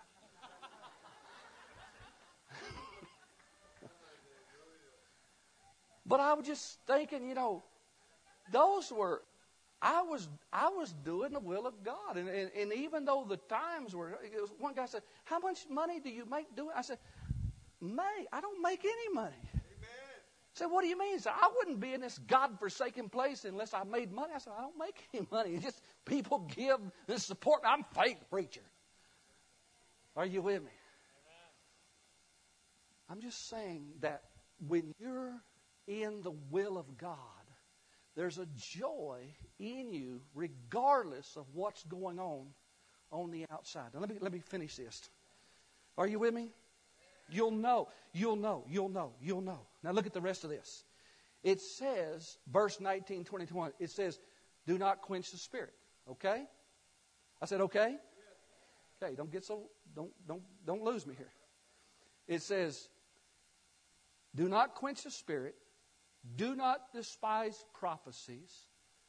But I was just thinking, you know, those were, I was I was doing the will of God. And, and, and even though the times were, it was, one guy said, how much money do you make doing it? I said, May, I don't make any money. Amen. I said, what do you mean? He said, I wouldn't be in this God-forsaken place unless I made money. I said, I don't make any money. It's just people give and support. I'm a fake preacher. Are you with me? Amen. I'm just saying that when you're in the will of God, there's a joy in you regardless of what's going on on the outside. Now let me let me finish this. Are you with me? You'll know, you'll know, you'll know, you'll know. Now look at the rest of this. It says, verse nineteen, twenty, twenty-one, it says, do not quench the spirit. Okay? I said, okay? Okay, don't get so, don't, don't, don't lose me here. It says, do not quench the spirit. Do not despise prophecies.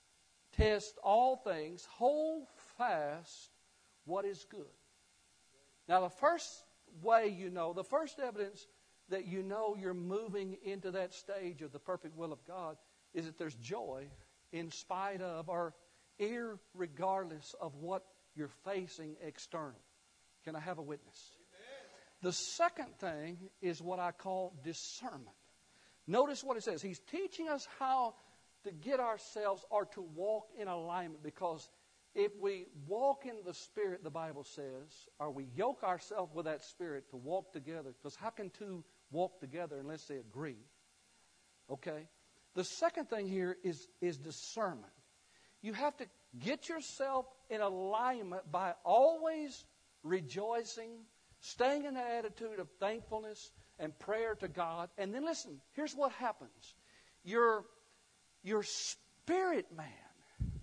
Test all things. Hold fast what is good. Now, the first way you know, the first evidence that you know you're moving into that stage of the perfect will of God is that there's joy in spite of or irregardless of what you're facing external. Can I have a witness? Amen. The second thing is what I call discernment. Notice what it says. He's teaching us how to get ourselves or to walk in alignment, because if we walk in the Spirit, the Bible says, or we yoke ourselves with that Spirit to walk together, because how can two walk together unless they agree? Okay? The second thing here is, is discernment. You have to get yourself in alignment by always rejoicing, staying in the attitude of thankfulness and prayer to God. And then listen, here's what happens. Your, your spirit man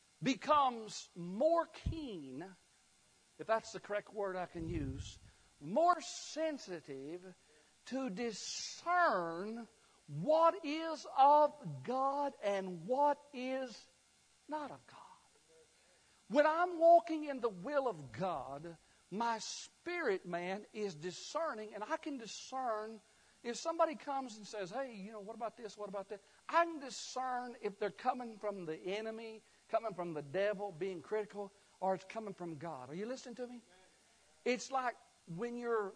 becomes more keen, if that's the correct word I can use, more sensitive to discern what is of God and what is not of God. When I'm walking in the will of God, my spirit man is discerning, and I can discern if somebody comes and says, hey, you know, what about this, what about that? I can discern if they're coming from the enemy, coming from the devil, being critical, or it's coming from God. Are you listening to me? It's like when you're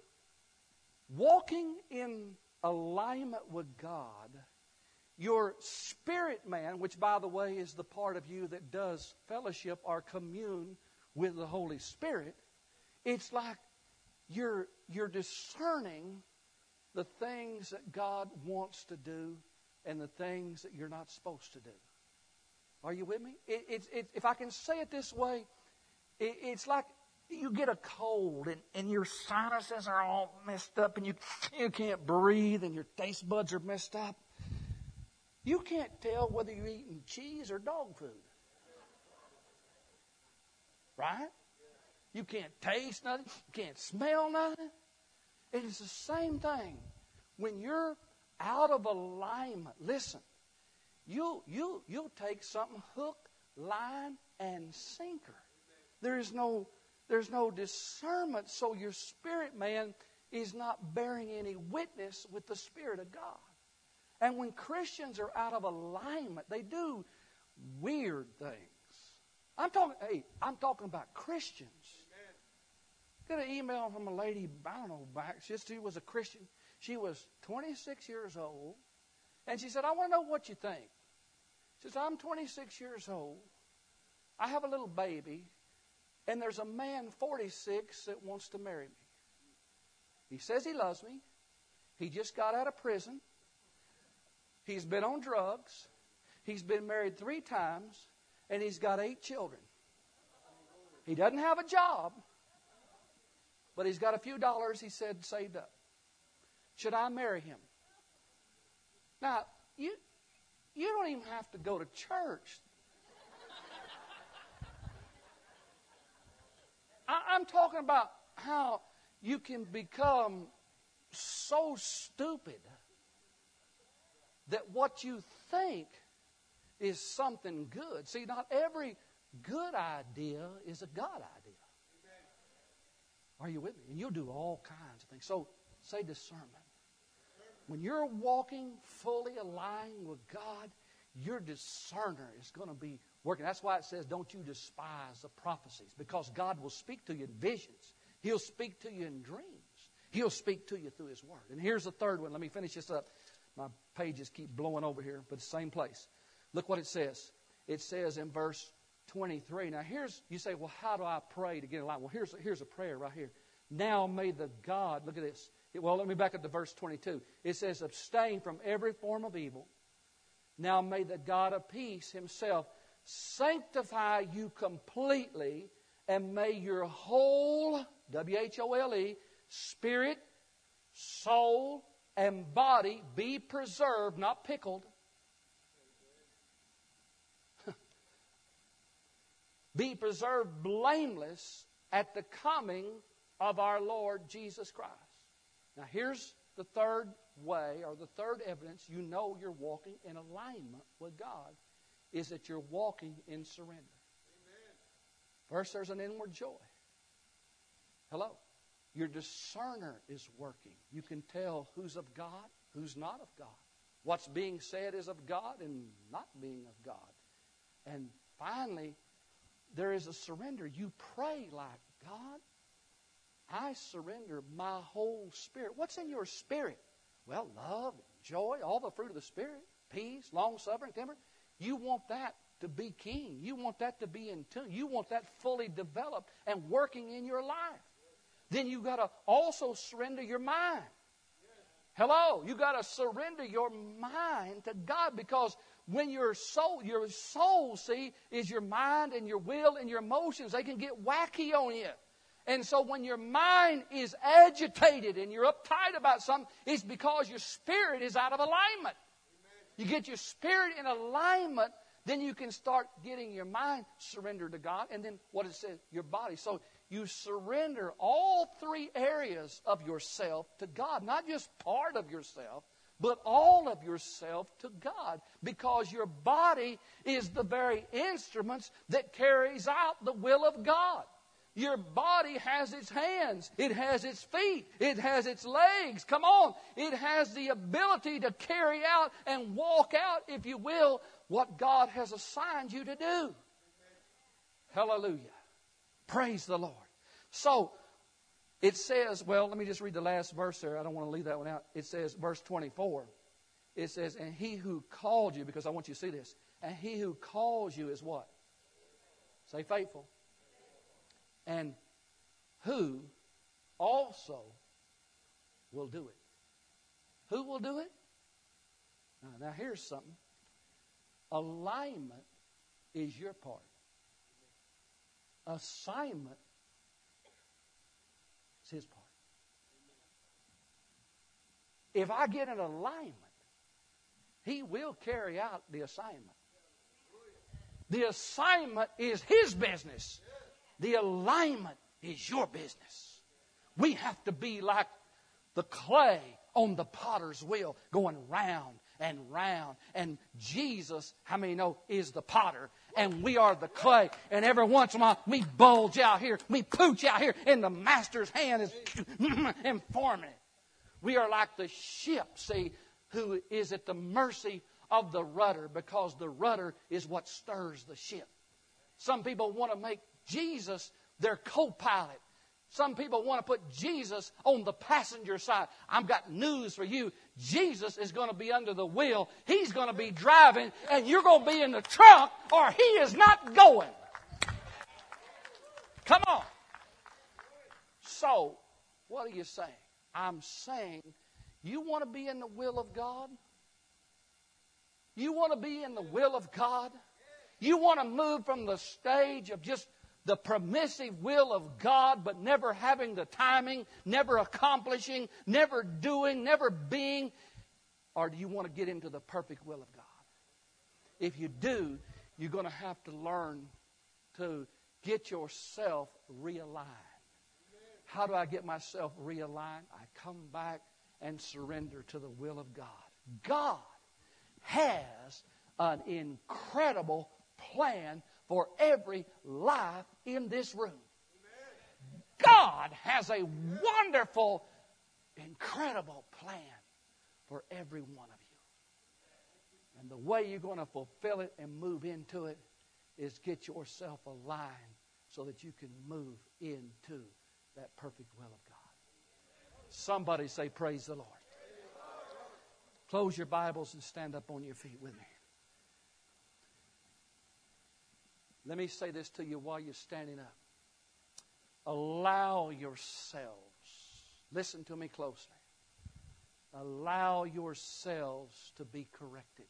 walking in alignment with God, your spirit man, which by the way is the part of you that does fellowship or commune with the Holy Spirit, it's like you're, you're discerning the things that God wants to do and the things that you're not supposed to do. Are you with me? It, it, it, if I can say it this way, it, it's like you get a cold and, and your sinuses are all messed up and you, you can't breathe and your taste buds are messed up. You can't tell whether you're eating cheese or dog food. Right? You can't taste nothing. You can't smell nothing. And it's the same thing. When you're out of alignment, listen, you'll, you'll, you'll take something hook, line, and sinker. There is no There's no discernment, so your spirit man is not bearing any witness with the Spirit of God. And when Christians are out of alignment, they do weird things. I'm talking, hey, I'm talking about Christians. Got an email from a lady, I don't know, back. She, she was a Christian. She was twenty-six years old. And she said, I want to know what you think. She said, I'm twenty-six years old. I have a little baby. And there's a man, forty-six, that wants to marry me. He says he loves me. He just got out of prison. He's been on drugs. He's been married three times. And he's got eight children. He doesn't have a job. But he's got a few dollars, he said, saved up. Should I marry him? Now, you, you don't even have to go to church. I, I'm talking about how you can become so stupid that what you think is something good. See, not every good idea is a God idea. Are you with me? And you'll do all kinds of things. So, say discernment. When you're walking fully aligned with God, your discerner is going to be working. That's why it says, don't you despise the prophecies. Because God will speak to you in visions. He'll speak to you in dreams. He'll speak to you through His Word. And here's the third one. Let me finish this up. My pages keep blowing over here, but it's the same place. Look what it says. It says in verse twenty-three. Now here's, you say, well, how do I pray to get in line? Well, here's, here's a prayer right here. Now may the God, look at this. Well, let me back up to verse twenty-two. It says, abstain from every form of evil. Now may the God of peace Himself sanctify you completely, and may your whole, W H O L E, spirit, soul, and body be preserved, not pickled. Be preserved blameless at the coming of our Lord Jesus Christ. Now here's the third way, or the third evidence you know you're walking in alignment with God, is that you're walking in surrender. Amen. First, there's an inward joy. Hello. Your discerner is working. You can tell who's of God, who's not of God. What's being said is of God and not being of God. And finally, there is a surrender. You pray like, God, I surrender my whole spirit. What's in your spirit? Well, love, joy, all the fruit of the Spirit, peace, long-suffering, temper. You want that to be king. You want that to be in tune. You want that fully developed and working in your life. Then you've got to also surrender your mind. Hello, you got to surrender your mind to God, because when your soul, your soul, see, is your mind and your will and your emotions, they can get wacky on you. And so when your mind is agitated and you're uptight about something, it's because your spirit is out of alignment. You get your spirit in alignment, then you can start getting your mind surrendered to God. And then what it says, your body. So you surrender all three areas of yourself to God. Not just part of yourself, but all of yourself to God. Because your body is the very instruments that carries out the will of God. Your body has its hands. It has its feet. It has its legs. Come on. It has the ability to carry out and walk out, if you will, what God has assigned you to do. Hallelujah. Praise the Lord. So, it says, well, let me just read the last verse there. I don't want to leave that one out. It says, verse twenty-four. It says, and He who called you, because I want you to see this, and He who calls you is what? Say faithful. And who also will do it. Who will do it? Now, now here's something. Alignment is your part. Assignment is His part. If I get an alignment, He will carry out the assignment. The assignment is His business. The alignment is your business. We have to be like the clay on the potter's wheel, going round and round. And Jesus, how many know, is the potter. And we are the clay. And every once in a while, we bulge out here. We pooch out here. And the master's hand is informing it. We are like the ship, see, who is at the mercy of the rudder, because the rudder is what stirs the ship. Some people want to make Jesus their co-pilot. Some people want to put Jesus on the passenger side. I've got news for you. Jesus is going to be under the wheel. He's going to be driving, and you're going to be in the trunk, or He is not going. Come on. So, what are you saying? I'm saying, you want to be in the will of God? You want to be in the will of God? You want to move from the stage of just the permissive will of God, but never having the timing, never accomplishing, never doing, never being? Or do you want to get into the perfect will of God? If you do, you're going to have to learn to get yourself realigned. How do I get myself realigned? I come back and surrender to the will of God. God has an incredible plan for every life in this room. God has a wonderful, incredible plan for every one of you. And the way you're going to fulfill it and move into it is get yourself aligned so that you can move into that perfect will of God. Somebody say, praise the Lord. Close your Bibles and stand up on your feet with me. Let me say this to you while you're standing up. Allow yourselves, listen to me closely, allow yourselves to be corrected.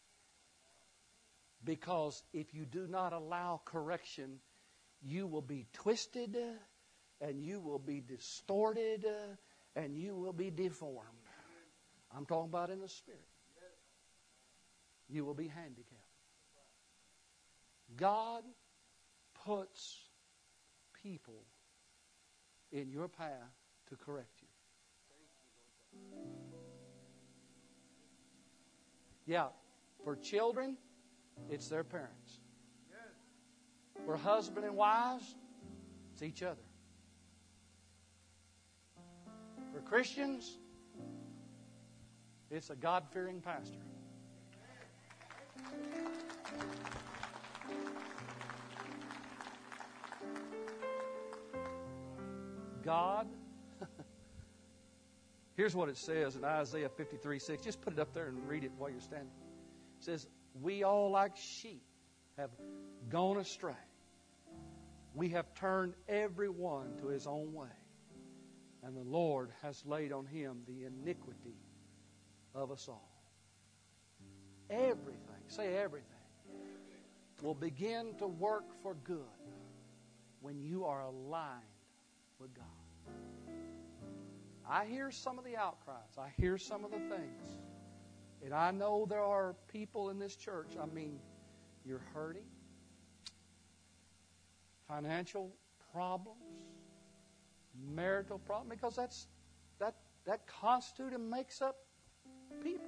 Because if you do not allow correction, you will be twisted, and you will be distorted, and you will be deformed. I'm talking about in the spirit. You will be handicapped. God puts people in your path to correct you. Yeah, for children, it's their parents. For husband and wives, it's each other. For Christians, it's a God-fearing pastor. God, here's what it says in Isaiah fifty-three six. Just put it up there and read it while you're standing. It says, we all like sheep have gone astray. We have turned every one to his own way. And the Lord has laid on him the iniquity of us all. Everything, say everything, will begin to work for good when you are aligned with God. I hear some of the outcries. I hear some of the things. And I know there are people in this church, I mean, you're hurting. Financial problems. Marital problems. Because that's that that constitutes and makes up people.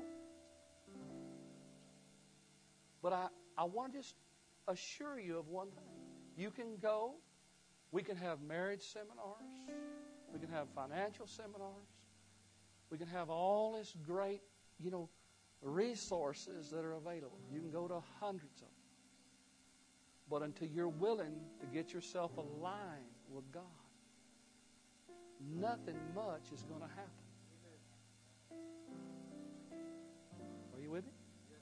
But I, I want to just assure you of one thing. You can go. We can have marriage seminars. We can have financial seminars. We can have all this great, you know, resources that are available. You can go to hundreds of them. But until you're willing to get yourself aligned with God, nothing much is going to happen. Are you with me?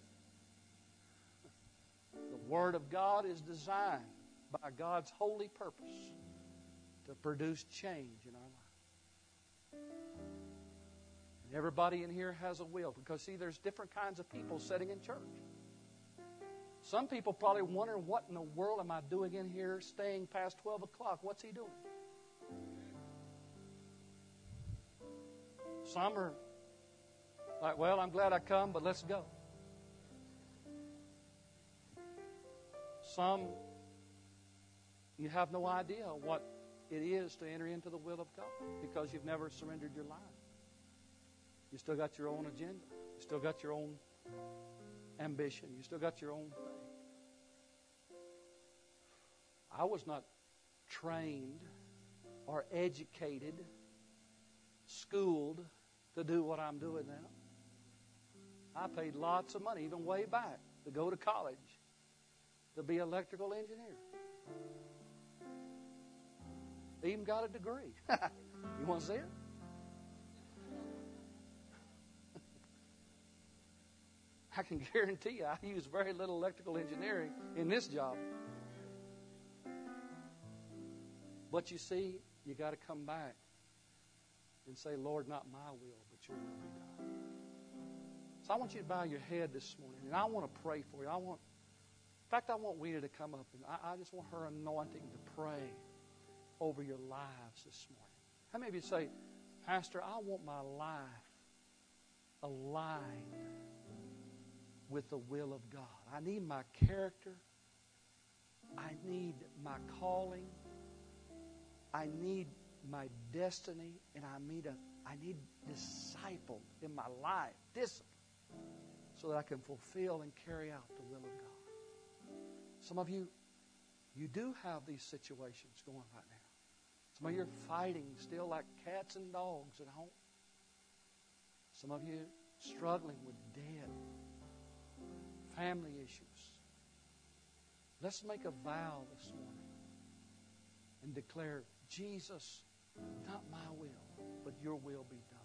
The Word of God is designed by God's holy purpose to produce change in our life. And everybody in here has a will, because see, there's different kinds of people sitting in church. Some people probably wonder, what in the world am I doing in here staying past twelve o'clock? What's he doing? Some are like, well, I'm glad I come, but let's go. Some, you have no idea what it is to enter into the will of God because you've never surrendered your life. You still got your own agenda. You still got your own ambition. You still got your own thing. I was not trained or educated, schooled to do what I'm doing now. I paid lots of money, even way back, to go to college to be an electrical engineer. Even got a degree. You want to see it? I can guarantee you I use very little electrical engineering in this job. But you see, you got to come back and say, Lord, not my will, but your will be done. So I want you to bow your head this morning, and I want to pray for you. I want, in fact, I want Weena to come up, and I, I just want her anointing to pray over your lives this morning. How many of you say, Pastor, I want my life aligned with the will of God. I need my character. I need my calling. I need my destiny, and I need a I need disciple in my life, discipline, so that I can fulfill and carry out the will of God. Some of you, you do have these situations going right now. Some of you are fighting still like cats and dogs at home. Some of you struggling with debt, family issues. Let's make a vow this morning and declare, Jesus, not my will, but your will be done.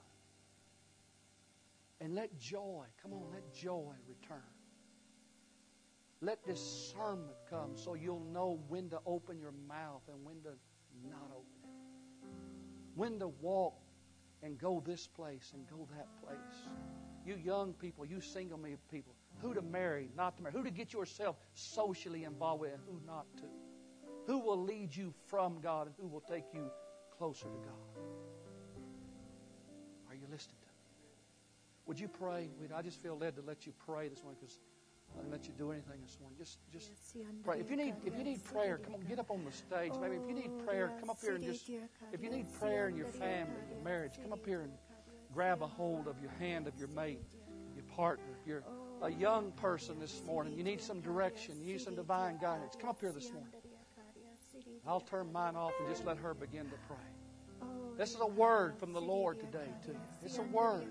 And let joy, come on, let joy return. Let discernment come so you'll know when to open your mouth and when to not open it. When to walk and go this place and go that place. You young people, you single people, who to marry, not to marry, who to get yourself socially involved with and who not to. Who will lead you from God and who will take you closer to God. Are you listening to me? Would you pray? I just feel led to let you pray this morning because I didn't let you do anything this morning. Just, just pray. If you need, if you need prayer, come on, get up on the stage. Maybe if you need prayer, come up here and just. If you need prayer in your family, your marriage, come up here and grab a hold of your hand of your mate, your partner. You're a young person this morning. You need some direction. You need some divine guidance. Come up here this morning. I'll turn mine off and just let her begin to pray. This is a word from the Lord today to you. It's a word.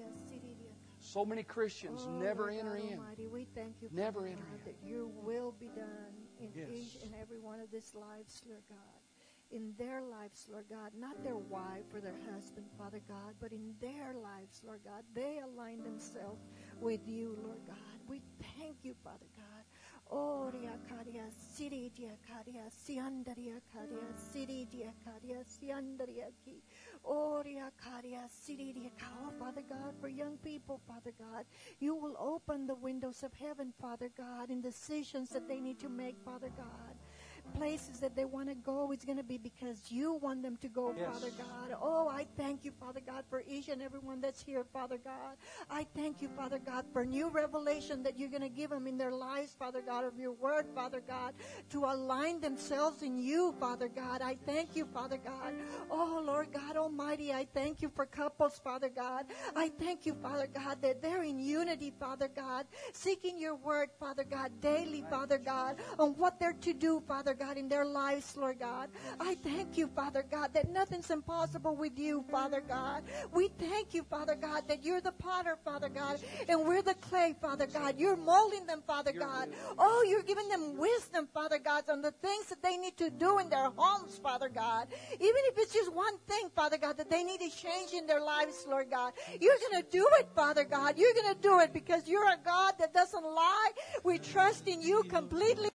So many Christians never enter in. We thank you, never Father enter God, in. that your will be done in Yes. each and every one of these lives, Lord God. In their lives, Lord God, not their wife or their husband, Father God, but in their lives, Lord God, they align themselves with you, Lord God. We thank you, Father God. Oh, Riakaria, Siri Diakaria, Siandaria Karia, Siri Diakaria, Siandariaki. Oh, Riakaria, Siri Diaka. Oh, Father God, for young people, Father God, you will open the windows of heaven, Father God, in decisions that they need to make, Father God. Places that they want to go is going to be because you want them to go, Yes. Father God. Oh, I thank you, Father God, for each and everyone that's here, Father God. I thank you, Father God, for new revelation that you're going to give them in their lives, Father God, of your word, Father God, to align themselves in you, Father God. I thank you, Father God. Oh, Lord God Almighty, I thank you for couples, Father God. I thank you, Father God, that they're in unity, Father God, seeking your word, Father God, daily, Father God, on what they're to do, Father God, in their lives, Lord God. I thank you, Father God, that nothing's impossible with you, Father God. We thank you, Father God, that you're the potter, Father God, and we're the clay, Father God. You're molding them, Father God. Oh, you're giving them wisdom, Father God, on the things that they need to do in their homes, Father God. Even if it's just one thing, Father God, that they need to change in their lives, Lord God. You're going to do it, Father God. You're going to do it because you're a God that doesn't lie. We trust in you completely.